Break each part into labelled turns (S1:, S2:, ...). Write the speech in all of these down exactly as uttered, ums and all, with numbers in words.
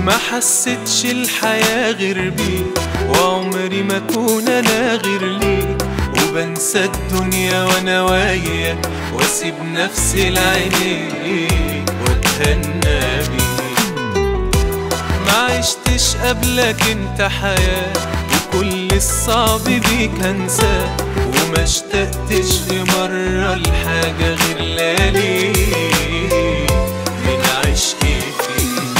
S1: ما حسيتش الحياة غير بيك، وعمري ما كون انا غير ليك، وبنسى الدنيا وانا وياك، واسيب نفسي لعينيك واتهنى بيك. ما عشتش قبلك انت حياة، وكل الصعب بيك هنساه، وما اشتقتش في مرة لحاجة غير لياليك من عشقي فيك.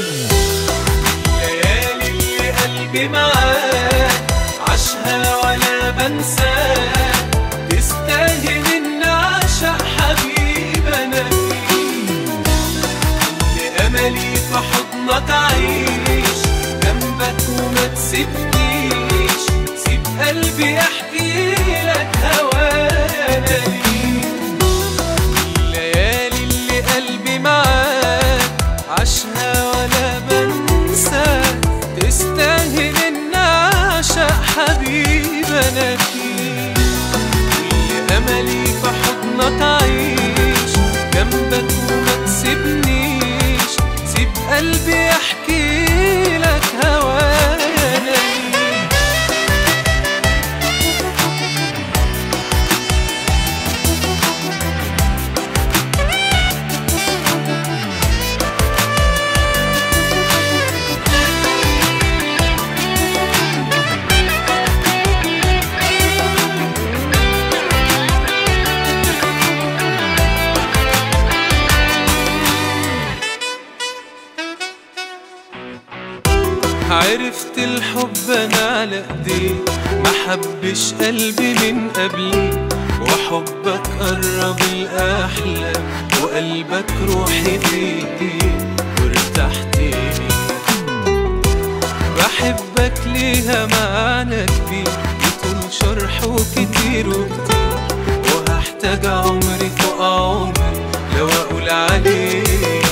S1: الليالي اللي قلبي معاك عاشها ولا بنساك، تستاهل ان اعشق حبيب انا فيك. لأملي في حضنك اعيش جنبك وما تسيبنيش، سيب قلبي احكي لك هوايا انا ليك. الليالي اللي قلبي معاك عاشها ولا بنساك، تستاهل ان اعشق حبيب انا فيك. كل املي في حضنك اعيش جنبك وما تسيبنيش، سيب قلبي احكي لك هوايا انا ليك. عرفت الحب انا على ايديك، ما حبش قلبي من قبليك، وحبك قرب الاحلام، وقلبك روحي فيك وارتحت ليك. بحبك ليها معنى كبير، يطول شرحه كتير وكتير، وهحتاج عمري فوق عمري لو اقول عليك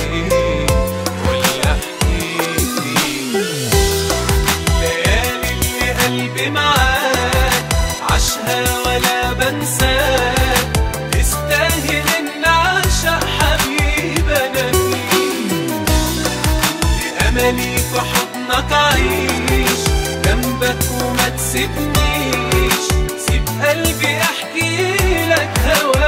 S1: قلبي معاك عاشها ولا بنساك، تستاهل ان اعشق حبيب انا فيك. لأملي في حضنك اعيش جنبك وما تسيبنيش، سيب قلبي احكي لك هوايا